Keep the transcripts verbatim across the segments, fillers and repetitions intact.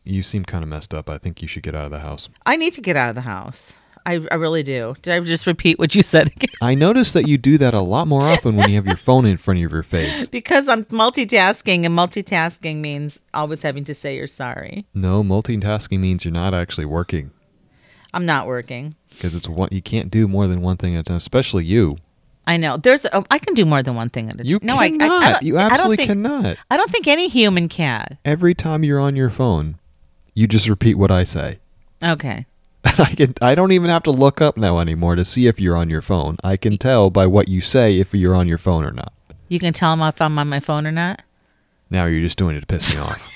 you seem kind of messed up. I think you should get out of the house. I need to get out of the house. I, I really do. Did I just repeat what you said again? I noticed that you do that a lot more often when you have your phone in front of your face. Because I'm multitasking, and multitasking means always having to say you're sorry. No, multitasking means you're not actually working. I'm not working. Because it's one, you can't do more than one thing at a time, especially you. I know. There's. A, I can do more than one thing at a time. You no, cannot. I, I, I don't, you I don't absolutely think, cannot. I don't think any human can. Every time you're on your phone, you just repeat what I say. Okay. I can. I don't even have to look up now anymore to see if you're on your phone. I can tell by what you say if you're on your phone or not. You can tell them if I'm on my phone or not? Now you're just doing it to piss me off.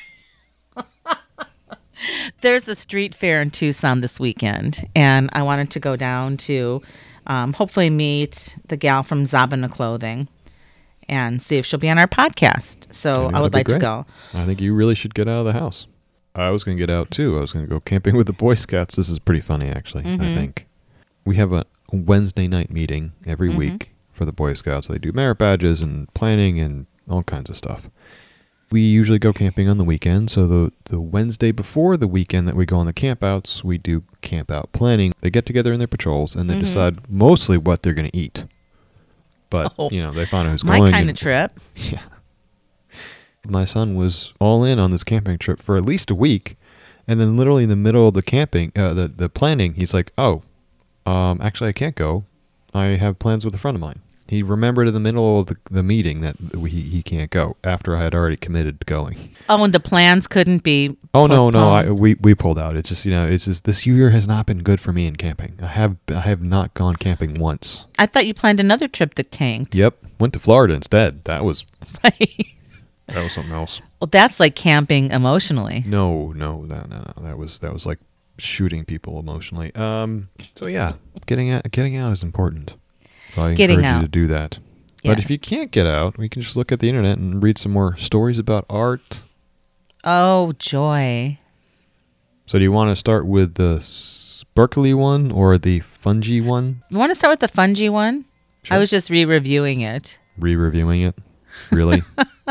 There's a street fair in Tucson this weekend, and I wanted to go down to um, hopefully meet the gal from Zabana Clothing and see if she'll be on our podcast. So Okay, I would that'd be like to great. go. I think you really should get out of the house. I was going to get out too. I was going to go camping with the Boy Scouts. This is pretty funny, actually, Mm-hmm. I think. We have a Wednesday night meeting every Mm-hmm. week for the Boy Scouts. They do merit badges and planning and all kinds of stuff. We usually go camping on the weekend, so the, the Wednesday before the weekend that we go on the campouts, we do camp out planning. They get together in their patrols, and they Mm-hmm. decide mostly what they're going to eat. But, Oh, you know, they find out who's My going. kind and- of trip. Yeah. My son was all in on this camping trip for at least a week, and then literally in the middle of the camping, uh, the the planning, he's like, "Oh, um, actually, I can't go. I have plans with a friend of mine." He remembered in the middle of the, the meeting that we, he can't go after I had already committed to going. Oh, and the plans couldn't be Oh no, no, I, postponed? we we pulled out. It's just you know, it's just this year has not been good for me in camping. I have I have not gone camping once. I thought you planned another trip that tanked. Yep, went to Florida instead. That was Right? that was something else. Well, that's like camping emotionally. No, no, no, no, no. That was that was like shooting people emotionally. Um. So yeah, getting out, getting out is important. So I Getting encourage out. you to do that. But if Yes. you can't get out, we can just look at the internet and read some more stories about art. Oh, joy. So do you want to start with the sparkly one or the fungi one? You want to start with the fungi one? Sure. I was just re-reviewing it. Re-reviewing it. Really?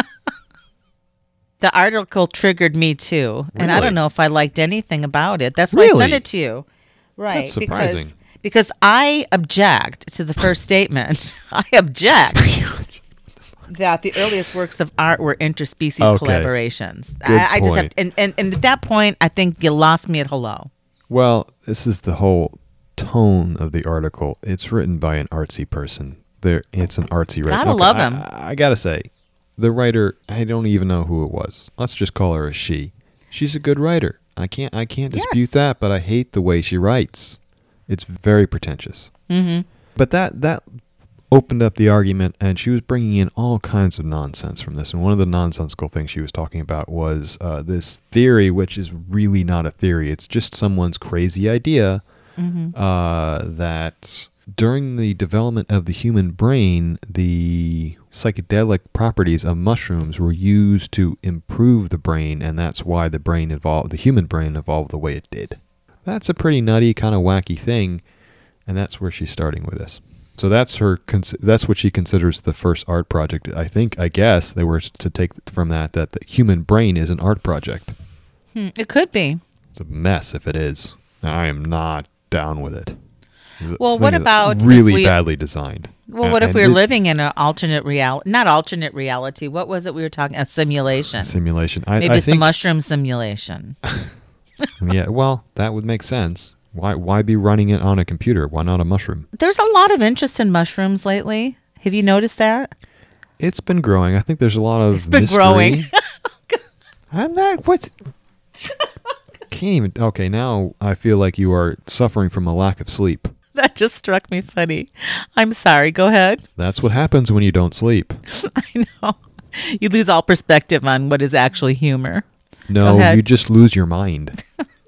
The article triggered me too, and I Really? don't know if I liked anything about it. That's why I Really? sent it to you. Right. That's surprising. Because, because I object to the first statement. I object that the earliest works of art were interspecies Okay. collaborations. Good I, I just have point. and, and, and at that point, I think you lost me at hello. Well, this is the whole tone of the article. It's written by an artsy person. There, it's an artsy writer. Gotta love I- him. I, I gotta say, the writer. I don't even know who it was. Let's just call her a she. She's a good writer. I can't. I can't Yes. dispute that. But I hate the way she writes. It's very pretentious. Mm-hmm. But that that opened up the argument, and she was bringing in all kinds of nonsense from this. And one of the nonsensical things she was talking about was uh, this theory, which is really not a theory. It's just someone's crazy idea Mm-hmm. uh, that during the development of the human brain, the psychedelic properties of mushrooms were used to improve the brain, and that's why the brain evolved, the human brain evolved the way it did. That's a pretty nutty, kind of wacky thing, and that's where she's starting with this. So that's her. Cons- that's what she considers the first art project. I think, I guess, they were to take from that that the human brain is an art project. Hmm. It could be. It's a mess if it is. I am not down with it. This Well, thing what is about if really we- badly designed? Well, Uh, what if and we were this living in an alternate reality? Not alternate reality. What was it we were talking? A simulation. simulation? I, Maybe I it's the think. mushroom simulation. Yeah, well, that would make sense. Why? Why be running it on a computer? Why not a mushroom? There's a lot of interest in mushrooms lately. Have you noticed that? It's been growing. I think there's a lot of. It's been mystery. growing. I'm not. What? Can't even. Okay, now I feel like you are suffering from a lack of sleep. That just struck me funny. I'm sorry. Go ahead. That's what happens when you don't sleep. I know. You lose all perspective on what is actually humor. No, ahead. you just lose your mind.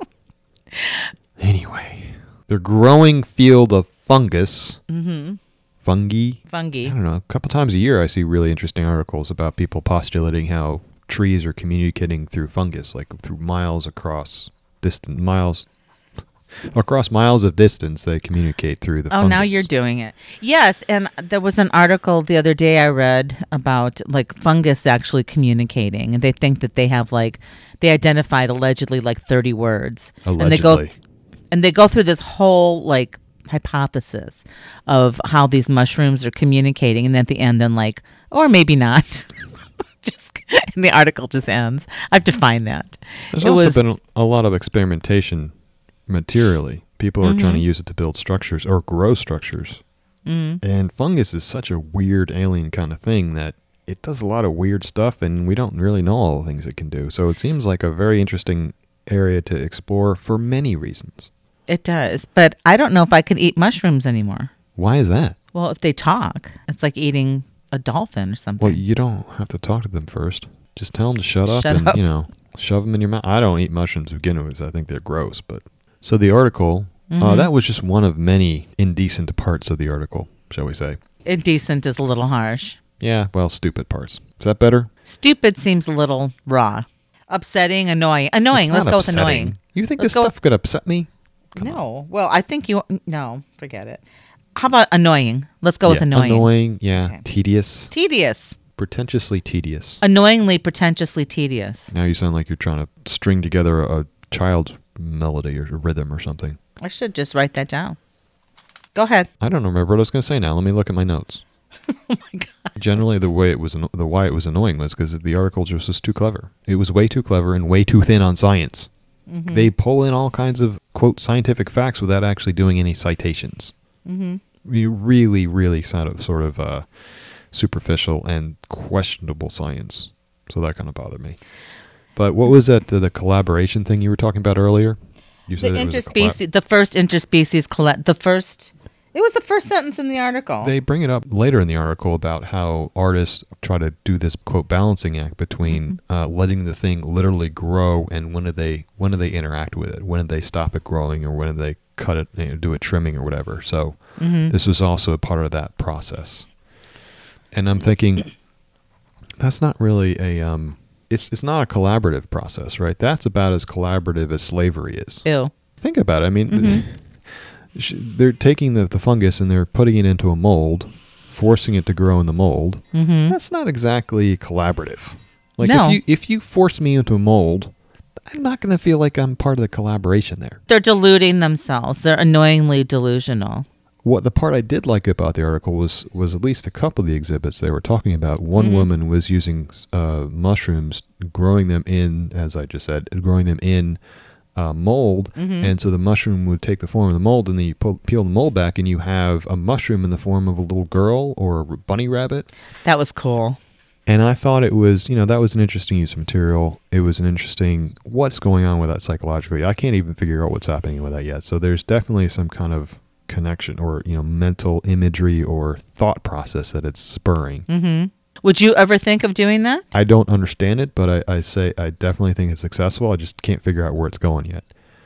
Anyway, the growing field of fungus, Mm-hmm. fungi. Fungi. I don't know. A couple times a year, I see really interesting articles about people postulating how trees are communicating through fungus, like through miles across distant miles. Across miles of distance, they communicate through the Oh, fungus. now you're doing it. Yes, and there was an article the other day I read about like fungus actually communicating, and they think that they have like they identified allegedly like thirty words, Allegedly. and they go and they go through this whole like hypothesis of how these mushrooms are communicating, and then at the end, then like, or maybe not. Just and the article just ends. I have to find that. There's It also was- been a lot of experimentation materially. People are Mm-hmm. trying to use it to build structures or grow structures. Mm-hmm. And fungus is such a weird alien kind of thing that it does a lot of weird stuff, and we don't really know all the things it can do. So it seems like a very interesting area to explore for many reasons. It does, but I don't know if I could eat mushrooms anymore. Why is that? Well, if they talk, it's like eating a dolphin or something. Well, you don't have to talk to them first. Just tell them to shut up Shut and, up. you know, shove them in your mouth. I don't eat mushrooms to begin with. I think they're gross. But so the article, uh, Mhm. that was just one of many indecent parts of the article, shall we say. Indecent is a little harsh. Yeah, well, stupid parts. Is that better? Stupid seems a little raw. Upsetting, annoying. Annoying. It's Let's not go upsetting. with annoying. You think Let's this go stuff could upset me? Come on. No. Well, I think you. No, forget it. How about annoying? Let's go with Yeah, annoying. Annoying, yeah. Okay. Tedious. Tedious. Pretentiously tedious. Annoyingly, pretentiously tedious. Now you sound like you're trying to string together a child's melody or rhythm or something. I should just write that down. Go ahead. I don't remember what I was going to say now. Let me look at my notes. Oh my God. Generally, the way it was, anno- the why it was annoying was because the article just was too clever. It was way too clever and way too thin on science. Mm-hmm. They pull in all kinds of quote scientific facts without actually doing any citations. Mm-hmm. We really, really sort of sort of uh, superficial and questionable science. So that kind of bothered me. But what was that? The, the collaboration thing you were talking about earlier? You The it was a collab- interspecies, the first interspecies collect, the first. It was the first sentence in the article. They bring it up later in the article about how artists try to do this quote balancing act between Mm-hmm. uh, letting the thing literally grow and when do they when do they interact with it? When do they stop it growing or when do they cut it, you know, do a trimming or whatever? So Mhm. this was also a part of that process. And I'm thinking that's not really a um, it's it's not a collaborative process, right? That's about as collaborative as slavery is. Ew. Think about it. I mean, Mhm. sh- they're taking the, the fungus and they're putting it into a mold, forcing it to grow in the mold. Mm-hmm. That's not exactly collaborative. Like No. if you if you force me into a mold, I'm not going to feel like I'm part of the collaboration there. They're deluding themselves. They're annoyingly delusional. What the part I did like about the article was was at least a couple of the exhibits they were talking about. One Mhm. woman was using uh, mushrooms, growing them in, as I just said, growing them in uh, mold, Mhm. and so the mushroom would take the form of the mold, and then you pull, peel the mold back, and you have a mushroom in the form of a little girl or a bunny rabbit. That was cool. And I thought it was, you know, that was an interesting use of material. It was an interesting, what's going on with that psychologically? I can't even figure out what's happening with that yet. So there's definitely some kind of connection or, you know, mental imagery or thought process that it's spurring. Mm-hmm. Would you ever think of doing that? I don't understand it, but I, I say I definitely think it's successful. I just can't figure out where it's going yet.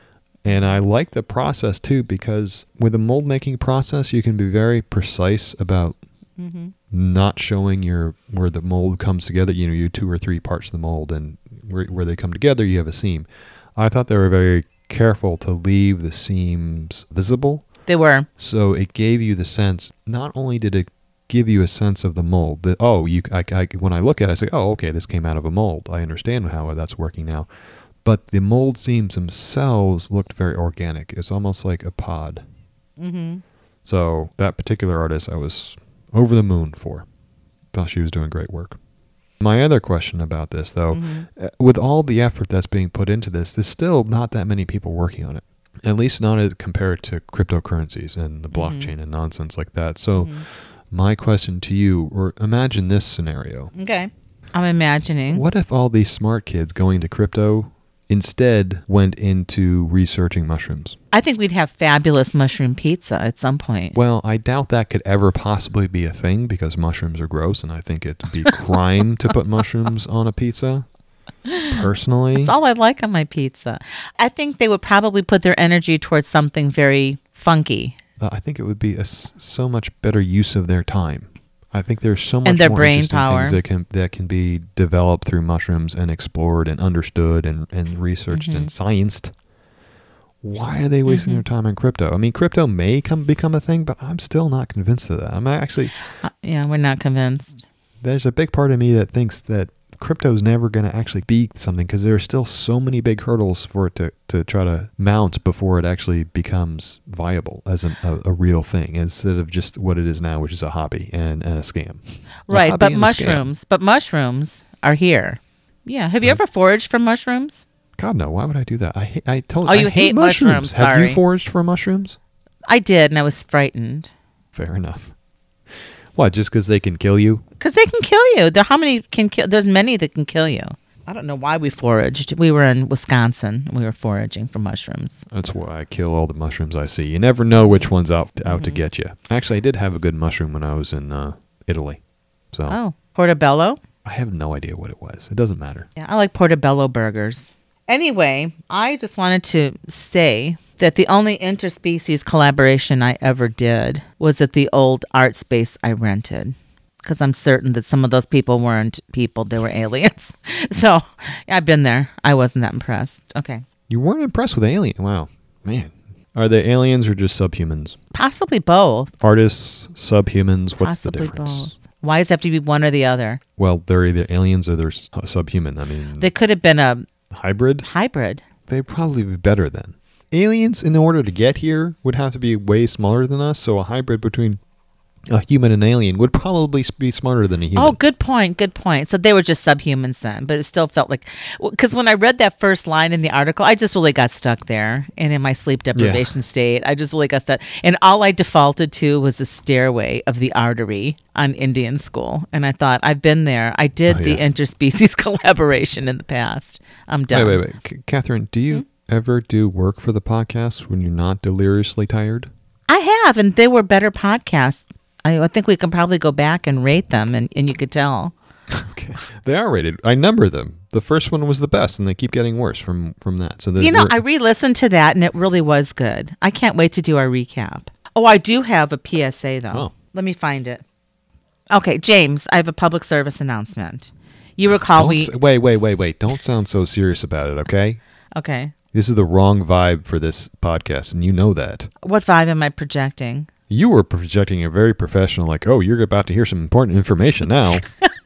And I like the process too, because with the mold making process, you can be very precise about Mm-hmm. not showing your where the mold comes together. You know, you two or three parts of the mold, and where, where they come together, you have a seam. I thought they were very careful to leave the seams visible, They were. so it gave you the sense. Not only did it give you a sense of the mold, that oh, you I, I, when I look at it, I say, oh, okay, this came out of a mold. I understand how that's working now. But the mold seams themselves looked very organic. It's almost like a pod. Mm-hmm. So that particular artist, I was over the moon for. Thought she was doing great work. My other question about this, though, Mm-hmm. uh, with all the effort that's being put into this, there's still not that many people working on it. At least not as compared to cryptocurrencies and the blockchain Mhm. and nonsense like that. So Mhm. my question to you, or imagine this scenario. Okay. I'm imagining. What if all these smart kids going to crypto instead went into researching mushrooms? I think we'd have fabulous mushroom pizza at some point. Well, I doubt that could ever possibly be a thing because mushrooms are gross, and I think it'd be crime to put mushrooms on a pizza. Personally, That's all I like on my pizza. I think they would probably put their energy towards something very funky. uh, I think it would be a s so much better use of their time. I think there's so much And their more brain interesting power. things that can that can be developed through mushrooms and explored and understood and, and researched and Mm-hmm. scienced. why are they wasting Mhm. their time on crypto? I mean, crypto may come become a thing, but I'm still not convinced of that. I'm actually, Uh, yeah, we're not convinced. there's a big part of me that thinks that crypto is never going to actually be something because there are still so many big hurdles for it to, to try to mount before it actually becomes viable as an, a, a real thing instead of just what it is now, which is a hobby and, and a scam. A Right, hobby but and a scam. mushrooms, but mushrooms are here. Yeah. Have you Right. ever foraged for mushrooms? God, no. Why would I do that? I hate, I told Oh, you I hate mushrooms, Have sorry. you foraged for mushrooms? I did, and I was frightened. Fair enough. What, just because they can kill you? Because they can kill you. There, how many can kill? There's many that can kill you. I don't know why we foraged. We were in Wisconsin. And we were foraging for mushrooms. That's why I kill all the mushrooms I see. You never know which one's out out to Mhm. get you. Actually, I did have a good mushroom when I was in uh, Italy. So Oh, portobello? I have no idea what it was. It doesn't matter. Yeah, I like portobello burgers. Anyway, I just wanted to say that the only interspecies collaboration I ever did was at the old art space I rented. Because I'm certain that some of those people weren't people, they were aliens. So yeah, I've been there. I wasn't that impressed. Okay. You weren't impressed with Alien? Wow. Man. Are they aliens or just subhumans? Possibly both. Artists, subhumans, what's Possibly the difference? both. Why does it have to be one or the other? Well, they're either aliens or they're s- subhuman. I mean, They could have been a hybrid? hybrid. They'd probably be better then. Aliens, in order to get here, would have to be way smaller than us, so a hybrid between a human and alien would probably s- be smarter than a human. Oh, good point. Good point. So they were just subhumans then, but it still felt like, because when I read that first line in the article, I just really got stuck there. And in my sleep deprivation state, I just really got stuck. And all I defaulted to was the stairway of the artery on Indian School. And I thought, I've been there. I did Oh, the yeah. interspecies collaboration in the past. I'm done. Wait, wait, wait. C- Catherine, do you ever do work for the podcast when you're not deliriously tired? I have, and they were better podcasts. I, I think we can probably go back and rate them, and, and you could tell. Okay. They are rated. I number them. The first one was the best, and they keep getting worse from, from that. So You know, they're- I re-listened to that, and it really was good. I can't wait to do our recap. Oh, I do have a P S A, though. Oh. Let me find it. Okay, James, I have a public service announcement. You recall Don't we... s- wait, wait, wait, wait. Don't sound so serious about it, okay? Okay. This is the wrong vibe for this podcast, and you know that. What vibe am I projecting? You were projecting a very professional, like, oh, you're about to hear some important information now.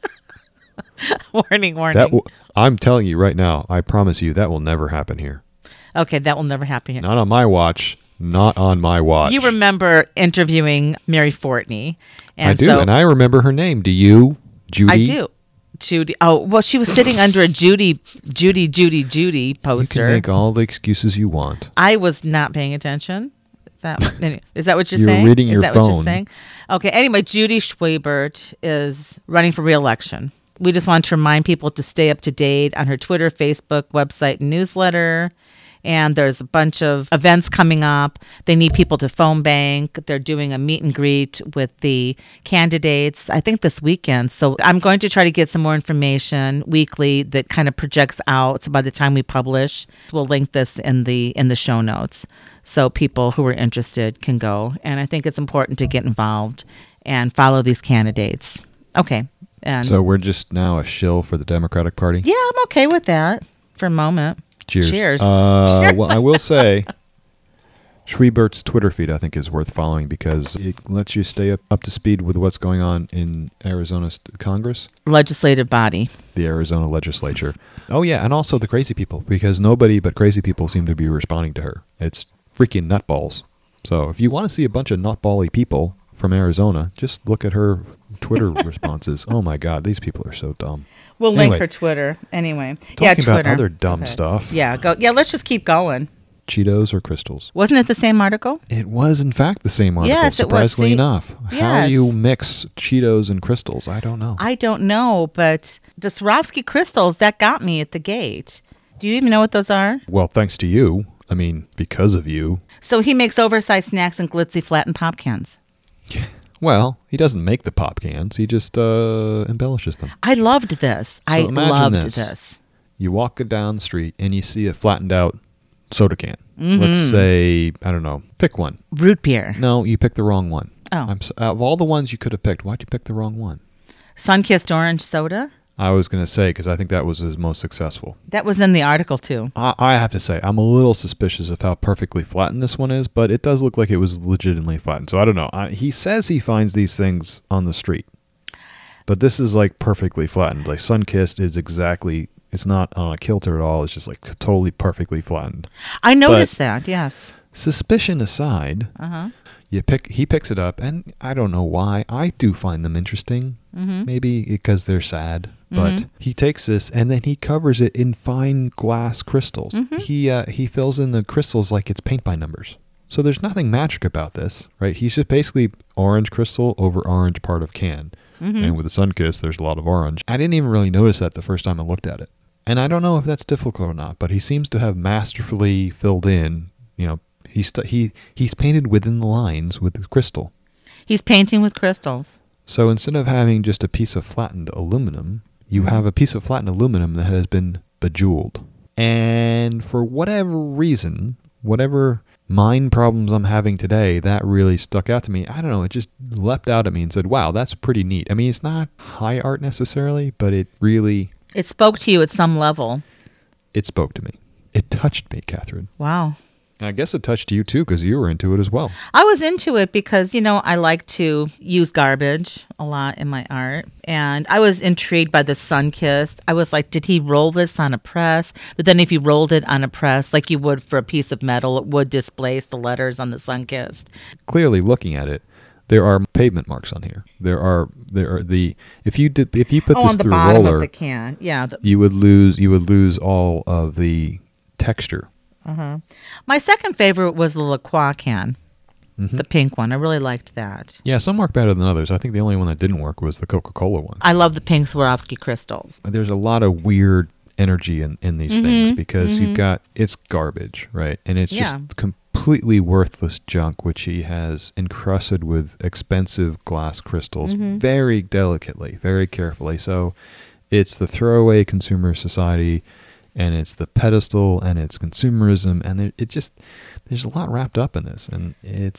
warning, warning. That w- I'm telling you right now, I promise you that will never happen here. okay, that will never happen here. Not on my watch. Not on my watch. You remember interviewing Mary Fortney. And I do, so and I remember her name. Do you, Judy? I do. Judy. Oh, well, she was sitting under a Judy, Judy, Judy, Judy You poster. can make all the excuses you want. I was not paying attention. Is that, is that what you're You were saying? reading is your that what you're phone. saying? Okay. Anyway, Judy Schwabert is running for re-election. We just want to remind people to stay up to date on her Twitter, Facebook, website, and newsletter. And there's a bunch of events coming up. They need people to phone bank. They're doing a meet and greet with the candidates, I think this weekend. So I'm going to try to get some more information weekly that kind of projects out. So by the time we publish, we'll link this in the in the show notes so people who are interested can go. And I think it's important to get involved and follow these candidates. Okay. And So we're just now a shill for the Democratic Party? yeah, I'm okay with that for a moment. Cheers. Cheers. Uh, Cheers. Well, I will say, Schwiebert's Twitter feed, I think, is worth following because it lets you stay up, up to speed with what's going on in Arizona's Congress, Legislative body. the Arizona legislature. Oh, yeah, and also the crazy people, because nobody but crazy people seem to be responding to her. It's freaking nutballs. So if you want to see a bunch of nutbally people from Arizona, just look at her Twitter responses. Oh, my God, these people are so dumb. We'll Anyway. link her Twitter anyway. Talking yeah, about Twitter. other dumb Okay. stuff. Yeah, go. Yeah, let's just keep going. Cheetos or crystals? Wasn't it the same article? It was, in fact, the same article, Yes, it was. surprisingly See? enough. How Yes. you mix Cheetos and crystals, I don't know. I don't know, but the Swarovski crystals that got me at the gate. Do you even know what those are? Well, thanks to you. I mean, because of you. So he makes oversized snacks and glitzy flattened pop cans. Well, he doesn't make the pop cans. He just uh, embellishes them. I loved this. I imagine loved this. this. You walk down the street and you see a flattened out soda can. Mm-hmm. Let's say, I don't know, pick one. Root beer. No, you picked the wrong one. Oh. I'm, s- out of all the ones you could have picked, why'd you pick the wrong one? Sunkissed orange soda. I was going to say, because I think that was his most successful. That was in the article, too. I, I have to say, I'm a little suspicious of how perfectly flattened this one is, but it does look like it was legitimately flattened. So I don't know. I, he says he finds these things on the street, but this is like perfectly flattened. Like Sunkist is exactly, it's not on a kilter at all. It's just like totally perfectly flattened. I noticed But that, yes. Suspicion aside, Uh-huh. you pick. He picks it up, and I don't know why. I do find them interesting. Mm-hmm. Maybe because they're sad. But Mhm. he takes this and then he covers it in fine glass crystals. Mhm. He uh, he fills in the crystals like it's paint by numbers. So there's nothing magic about this, right? He's just basically orange crystal over orange part of can. Mhm. And with the Sunkist, there's a lot of orange. I didn't even really notice that the first time I looked at it. And I don't know if that's difficult or not, but he seems to have masterfully filled in, you know, he's st- he he's painted within the lines with the crystal. He's painting with crystals. So instead of having just a piece of flattened aluminum, you have a piece of flattened aluminum that has been bejeweled. And for whatever reason, whatever mind problems I'm having today, that really stuck out to me. I don't know, it just leapt out at me and said, wow, that's pretty neat. I mean, it's not high art necessarily, but it really, It spoke to you at some level. it spoke to me. It touched me, Catherine. Wow. And I guess it touched you too, because you were into it as well. I was into it because, you know, I like to use garbage a lot in my art. And I was intrigued by the Sunkist. I was like, did he roll this on a press? But then if you rolled it on a press, like you would for a piece of metal, it would displace the letters on the Sunkist. Clearly looking at it, there are pavement marks on here. There are there are the if you did if you put oh, this on the through a bottom roller, of the can. Yeah. The, you would lose you would lose all of the texture. uh-huh. My second favorite was the La Croix can, Mhm. the pink one. I really liked that. Yeah, some work better than others. I think the only one that didn't work was the Coca-Cola one. I love the pink Swarovski crystals. There's a lot of weird energy in, in these Mhm, things because mhm. you've got it's garbage, right? And it's Yeah. just completely worthless junk which he has encrusted with expensive glass crystals Mhm. very delicately, very carefully. So it's the throwaway consumer society, and it's the pedestal, and it's consumerism, and it, it just there's a lot wrapped up in this, and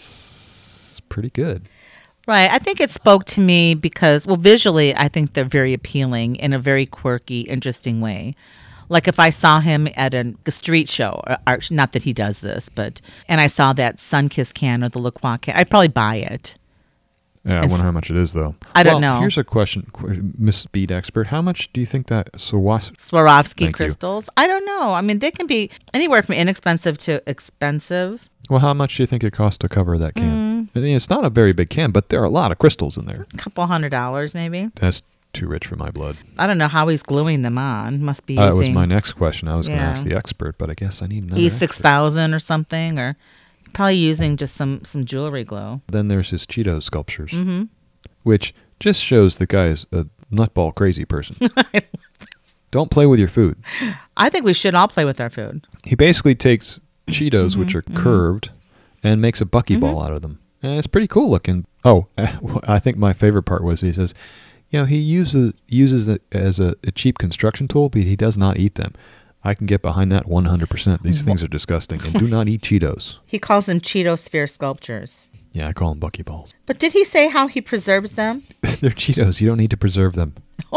it's pretty good. Right. I think it spoke to me because, well, visually, I think they're very appealing in a very quirky, interesting way. Like if I saw him at a, a street show, or, or not that he does this, but, and I saw that Sunkist can or the La Croix can, I'd probably buy it. Yeah, I It's- wonder how much it is, though. I don't Well, know. Here's a question, qu- Miss Speed Expert. How much do you think that Swarovski... Swarovski Thank you. crystals? I don't know. I mean, they can be anywhere from inexpensive to expensive. Well, how much do you think it costs to cover that can? Mm. I mean, it's not a very big can, but there are a lot of crystals in there. A couple hundred dollars, maybe. That's too rich for my blood. I don't know how he's gluing them on. Must be Uh, that was using my next question. I was going to Yeah. ask the expert, but I guess I need another E expert. six thousand or something, or probably using just some, some jewelry glue. Then there's his Cheeto sculptures, Mm-hmm. which just shows the guy is a nutball crazy person. Don't play with your food. I think we should all play with our food. He basically takes Cheetos, which are mhm. curved, and makes a buckyball out of them. And it's pretty cool looking. Oh, I think my favorite part was he says, you know, he uses uses it as a, a cheap construction tool, but he does not eat them. I can get behind that one hundred percent. These things are disgusting, and do not eat Cheetos. He calls them Cheeto sphere sculptures. Yeah, I call them buckyballs. But did he say how he preserves them? They're Cheetos. You don't need to preserve them.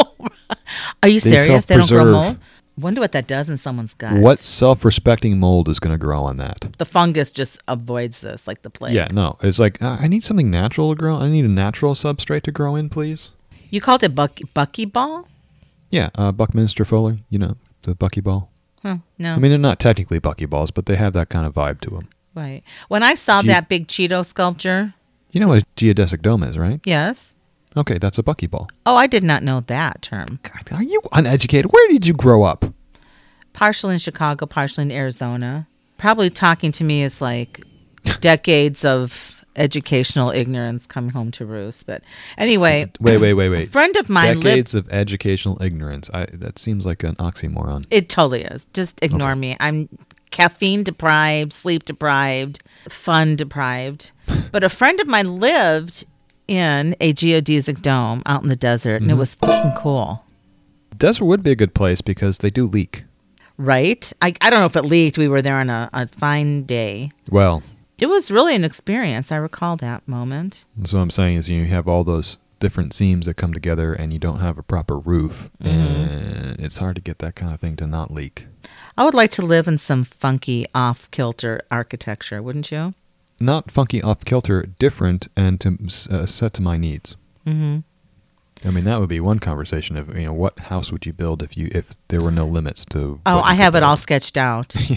Are you They serious? They don't grow self-preserve. mold? Wonder what that does in someone's gut. What self-respecting mold is going to grow on that? The fungus just avoids this, like the plague. Yeah, no. It's like, uh, I need something natural to grow. I need a natural substrate to grow in, please. You called it buck- buckyball? Yeah, uh, Buckminster Fuller, you know, the buckyball. Huh, no. I mean, they're not technically buckyballs, but they have that kind of vibe to them. right. When I saw Ge- that big Cheeto sculpture, You know what a geodesic dome is, right? yes. Okay, that's a buckyball. Oh, I did not know that term. God, are you uneducated? Where did you grow up? Partially in Chicago, partially in Arizona. Probably talking to me is like decades of educational ignorance coming home to roost. But anyway, Wait, wait, wait, a wait. friend of mine lived. Decades of educational ignorance. I, that seems like an oxymoron. It totally is. Just ignore Okay. me. I'm caffeine deprived, sleep deprived, fun deprived. But a friend of mine lived in a geodesic dome out in the desert, and it was fucking cool. Desert would be a good place because they do leak. Right? I, I don't know if it leaked. We were there on a, a fine day. Well, It was really an experience. I recall that moment. that's what I'm saying is you have all those different seams that come together and you don't have a proper roof, Mhm. and it's hard to get that kind of thing to not leak. I would like to live in some funky off-kilter architecture, wouldn't you? Not funky off kilter, different and to uh, set to my needs. Mm-hmm. I mean, that would be one conversation of, you know, what house would you build if you if there were no limits to. Oh, what you I could have it build? all sketched out. Yeah.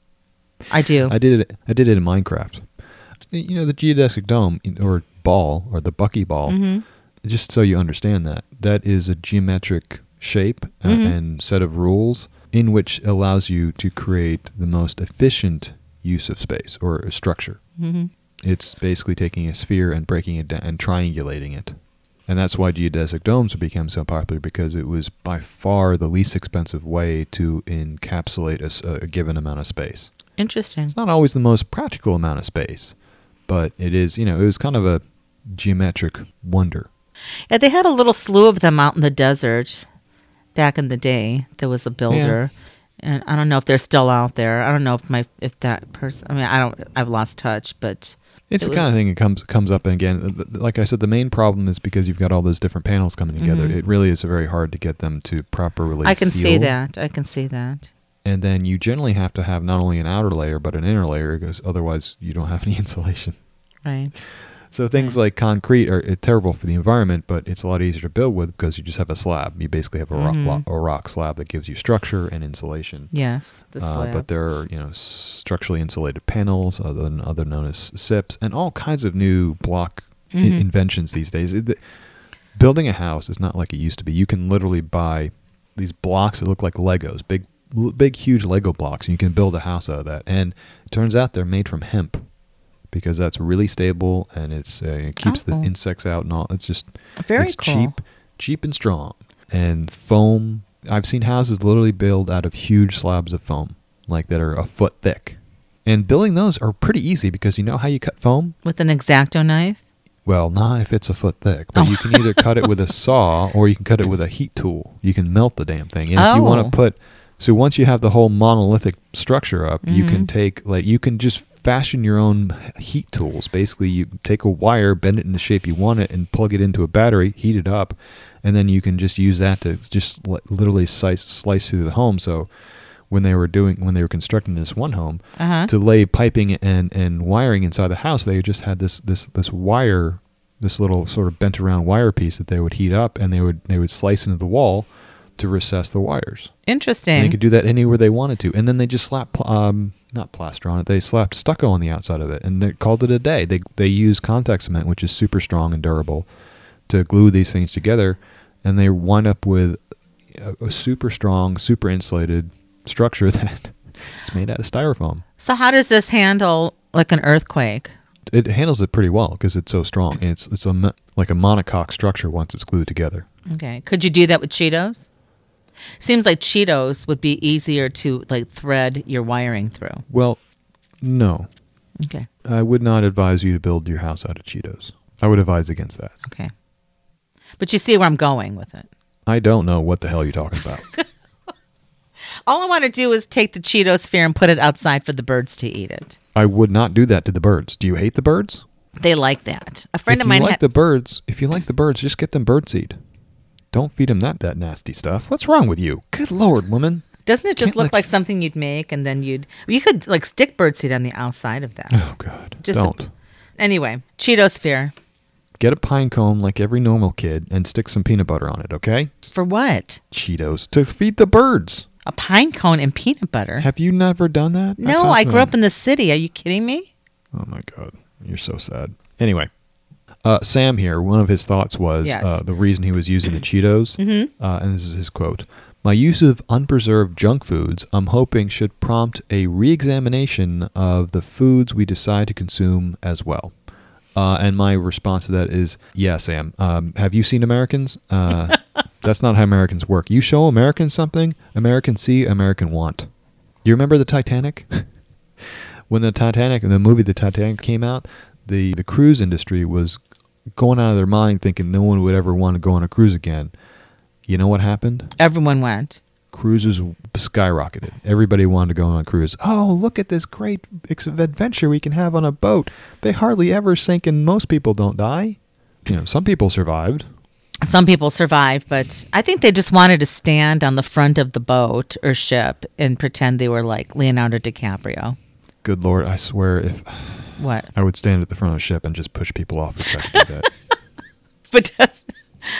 I do. I did it. I did it in Minecraft. You know, the geodesic dome or ball or the bucky ball. Mhm. Just so you understand that that is a geometric shape uh, Mhm. and set of rules in which allows you to create the most efficient use of space or a structure. Mm-hmm. It's basically taking a sphere and breaking it down and triangulating it. And that's why geodesic domes became so popular, because it was by far the least expensive way to encapsulate a, s- a given amount of space. Interesting. It's not always the most practical amount of space, but it is, you know, it was kind of a geometric wonder. Yeah, they had a little slew of them out in the desert back in the day. There was a builder, and I don't know if they're still out there. I don't know if my if that person. I mean, I don't. I've lost touch, but It's it the was- kind of thing that comes comes up again. Th- th- Like I said, the main problem is because you've got all those different panels coming together. Mhm. It really is very hard to get them to properly I can see seal. that. I can see that. And then you generally have to have not only an outer layer but an inner layer, because otherwise you don't have any insulation. Right. So things Right. like concrete are uh, terrible for the environment, but it's a lot easier to build with because you just have a slab. You basically have a, Mhm. rock, a rock slab that gives you structure and insulation. Yes. The Uh, slab. but there are, you know, structurally insulated panels, other than other known as S I Ps, and all kinds of new block i- Mhm. inventions these days. It, the, building a house is not like it used to be. You can literally buy these blocks that look like Legos, big, l- big, huge Lego blocks, and you can build a house out of that. And it turns out they're made from hemp, because that's really stable and it's uh, it keeps Oh. the insects out and all. It's just Very it's cool. cheap, cheap and strong. And foam. I've seen houses literally built out of huge slabs of foam, like that are a foot thick. And building those are pretty easy because you know how you cut foam? With an X-Acto knife. Well, not if it's a foot thick, but Oh. you can either cut it with a saw or you can cut it with a heat tool. You can melt the damn thing. And if you want Oh. to put, so once you have the whole monolithic structure up, you can Mhm. take, like, you can just fashion your own heat tools. Basically, you take a wire, bend it in the shape you want it, and plug it into a battery, heat it up, and then you can just use that to just li- literally slice, slice through the home. So when they were doing, when they were constructing this one home, Uh huh. to lay piping and, and wiring inside the house, they just had this, this, this wire, this little sort of bent around wire piece that they would heat up, and they would they would slice into the wall to recess the wires. And Interesting. they could do that anywhere they wanted to, and then they just slapped pl- um not plaster on it. They slapped stucco on the outside of it, and they called it a day. They they use contact cement, which is super strong and durable, to glue these things together, and they wind up with a, a super strong, super insulated structure that is made out of styrofoam. So how does this handle like an earthquake? It handles it pretty well because it's so strong. It's it's a mo- like a monocoque structure once it's glued together. Okay. Could you do that with Cheetos? Seems like Cheetos would be easier to like thread your wiring through. Well, no, Okay. I would not advise you to build your house out of Cheetos. I would advise against that. Okay. But you see where I'm going with it. I don't know what the hell you're talking about. All I want to do is take the Cheeto sphere and put it outside for the birds to eat it. I would not do that to the birds. Do you hate the birds? They like that. A friend if of mine you like had the birds, if you like the birds, just get them birdseed. Don't feed them that that nasty stuff. What's wrong with you? Good Lord, woman. Doesn't it just can't look let- like something you'd make and then you'd you could like stick birdseed on the outside of that. Oh God, Just the- don't. Anyway, Cheeto sphere. Get a pine cone like every normal kid and stick some peanut butter on it, okay? For what? Cheetos to feed the birds. A pine cone and peanut butter? Have you never done that? That No, sounds I grew familiar. up in the city. Are you kidding me? Oh my God, you're so sad. Anyway, uh, Sam here, one of his thoughts was Yes. uh, the reason he was using the Cheetos, Mhm. uh, and this is his quote: "My use of unpreserved junk foods, I'm hoping, should prompt a re-examination of the foods we decide to consume as well." Uh, and my response to that is, yeah, Sam. Um, have you seen Americans? Uh, that's not how Americans work. You show Americans something, Americans see, American want. Do you remember the Titanic? When the Titanic, the movie The Titanic came out, the, the cruise industry was going out of their mind thinking no one would ever want to go on a cruise again. You know what happened? Everyone went. Cruises skyrocketed. Everybody wanted to go on a cruise. Oh, look at this great ex- adventure we can have on a boat. They hardly ever sink and most people don't die. You know, some people survived. Some people survived, but I think they just wanted to stand on the front of the boat or ship and pretend they were like Leonardo DiCaprio. Good Lord, I swear if... What? I would stand at the front of the ship and just push people off if I could do that. But just,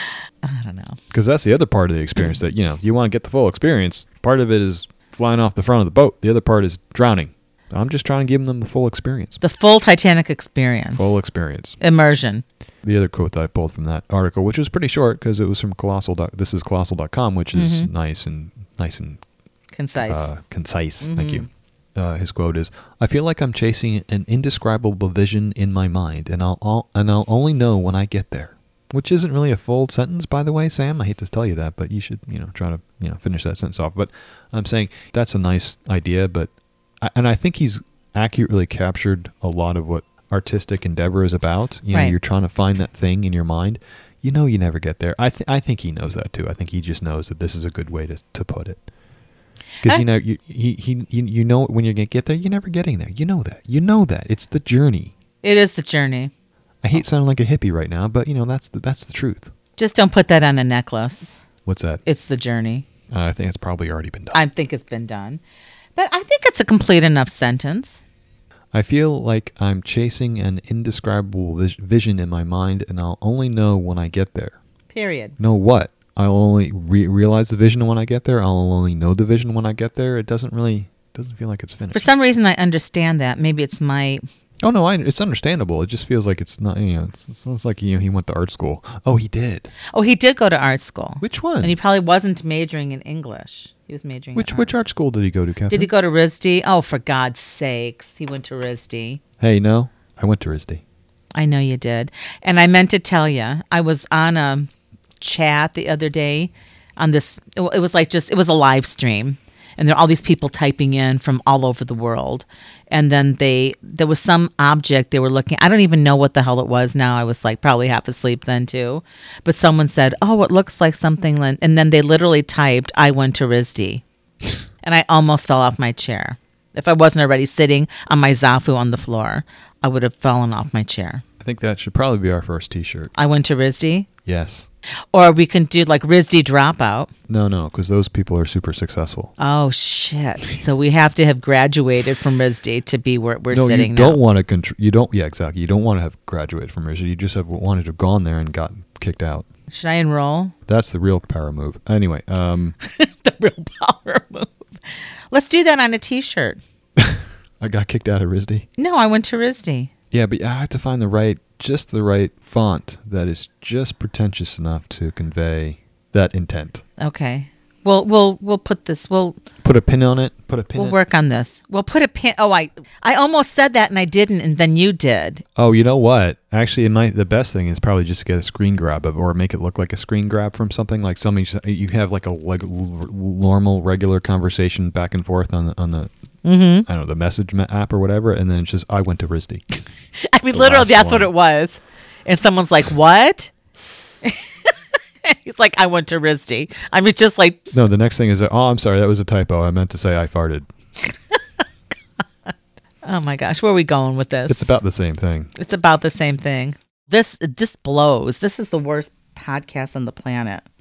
I don't know. Because that's the other part of the experience that, you know, you want to get the full experience. Part of it is flying off the front of the boat. The other part is drowning. I'm just trying to give them the full experience. The full Titanic experience. Full experience. Immersion. The other quote that I pulled from that article, which was pretty short because it was from Colossal. This is Colossal dot com, which is mm-hmm. nice and nice and concise. Uh, concise. Mm-hmm. Thank you. Uh, his quote is, "I feel like I'm chasing an indescribable vision in my mind, and I'll, I'll and I'll only know when I get there." Which isn't really a full sentence, by the way, Sam. I hate to tell you that, but you should, you know, try to, you know, finish that sentence off. But I'm saying that's a nice idea, but I, and I think he's accurately captured a lot of what artistic endeavor is about. You know, right. You're trying to find that thing in your mind. You know, you never get there. I th- I think he knows that too. I think he just knows that this is a good way to, to put it. Because you know, you he, he you, you know when you're gonna get there, you're never getting there. You know that. You know that. It's the journey. It is the journey. I hate sounding like a hippie right now, but you know that's the, that's the truth. Just don't put that on a necklace. What's that? It's the journey. Uh, I think it's probably already been done. I think it's been done, but I think it's a complete enough sentence. I feel like I'm chasing an indescribable vis- vision in my mind, and I'll only know when I get there. Period. Know what? I'll only re- realize the vision when I get there. I'll only know the vision when I get there. It doesn't really, doesn't feel like it's finished. For some reason, I understand that. Maybe it's my... Oh, no, I, it's understandable. It just feels like it's not, you know, it's, it's, it's like, you know, he went to art school. Oh, he did. Oh, he did go to art school. Which one? And he probably wasn't majoring in English. He was majoring which, in art. Which art school did he go to, Catherine? Did he go to R I S D? Oh, for God's sakes. He went to R I S D. Hey, no, I went to R I S D. I know you did. And I meant to tell you, I was on a chat the other day on this, it was like just, it was a live stream. And there are all these people typing in from all over the world. And then they, there was some object they were looking, I don't even know what the hell it was now. I was like probably half asleep then too. But someone said, oh, it looks like something. And then they literally typed, I went to R I S D. And I almost fell off my chair. If I wasn't already sitting on my Zafu on the floor, I would have fallen off my chair. I think that should probably be our first t-shirt. I went to R I S D? Yes. Or we can do like R I S D dropout. No, no, because those people are super successful. Oh, shit. So we have to have graduated from R I S D to be where we're no, sitting you now. don't want to contr- you don't yeah, exactly. You don't want to have graduated from R I S D. You just have wanted to have gone there and gotten kicked out. Should I enroll? That's the real power move. Anyway, um the real power move. Let's do that on a t-shirt. I got kicked out of R I S D. No, I went to R I S D. Yeah, but I have to find the right just the right font that is just pretentious enough to convey that intent. Okay. We'll we'll we'll put this. We'll put a pin on it. Put a pin. We'll in. work on this. We'll put a pin. Oh, I I almost said that and I didn't, and then you did. Oh, you know what? Actually, it might, the best thing is probably just get a screen grab of, or make it look like a screen grab from something like something you have like a like normal regular conversation back and forth on the on the mm-hmm. I don't know the message app or whatever, and then it's just I went to R I S D. I mean, literally, that's one. What it was, and someone's like, "What?" He's like, I went to R I S D. I mean, just like... No, the next thing is, oh, I'm sorry, that was a typo. I meant to say I farted. Oh, my gosh. Where are we going with this? It's about the same thing. It's about the same thing. This, this blows. This is the worst podcast on the planet.